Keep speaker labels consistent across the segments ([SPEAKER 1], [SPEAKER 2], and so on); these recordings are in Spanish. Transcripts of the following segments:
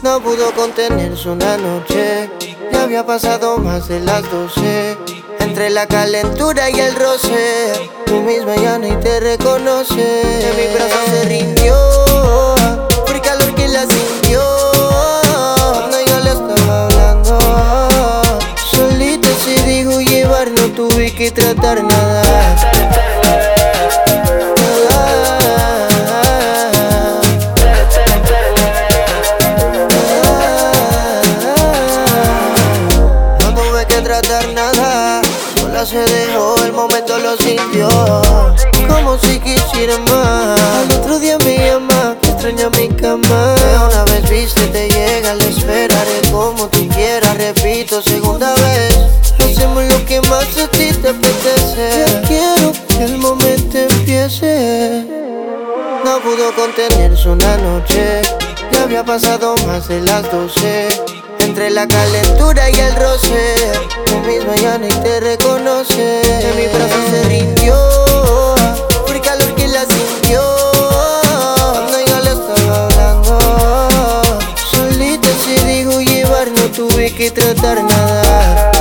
[SPEAKER 1] No pudo contenerse una noche, ya había pasado más de las 12. Entre la calentura y el roce, tú misma ya ni te reconoce. En mi brazo se rindió, por el calor que la sintió. Cuando yo le estaba hablando, solita se dijo llevar, no tuve que tratar nada. Nada, sola se dejó, el momento lo sintió, como si quisiera más. Al otro día me llama, que extraña mi cama. Una vez viste, te llega, le esperaré como tú quieras. Repito, segunda vez, hacemos lo que más a ti te apetece. Ya quiero que el momento empiece. No pudo contenerse una noche, ya había pasado más de las 12. Entre la calentura y el roce, tú misma ya ni te reconoce. En mi brazo se rindió, por el calor que la sintió. Cuando yo le estaba hablando, solita se dijo llevar, no tuve que tratar nada.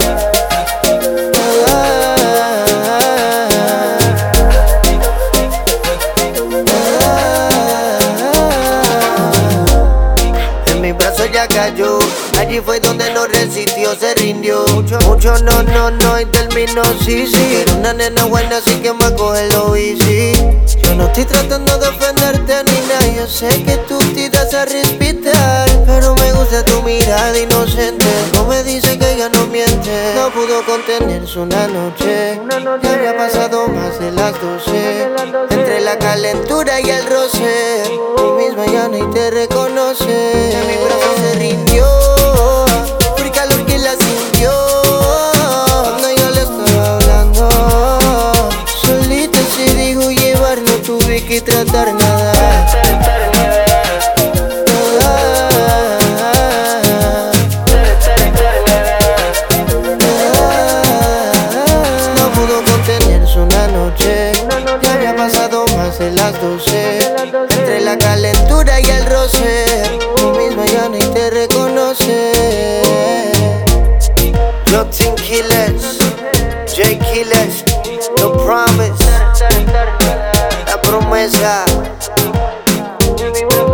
[SPEAKER 1] Ya cayó, allí fue donde no resistió, se rindió. Mucho no, y terminó sí. Quiero una nena buena, así que me coge lo easy. Yo no estoy tratando de ofenderte ni nada, yo sé que tú te das a respetar, pero me gusta tu mirada inocente, no me dice que ella no miente. No pudo contenerse una noche, ya había pasado más de las 12. Entre la calentura y el roce, tú misma ya ni te reconoce. En mi brazo se rindió, por el calor que la sintió. Cuando yo le estaba hablando, solita se dijo llevar, no tuve que tratar nada. No pudo contenerse una noche, ya había pasado más de las 12. Entre la calentura y el roce, tú misma ya ni te reconoce. Jotin Killers, J Killers, No Promise, la promesa.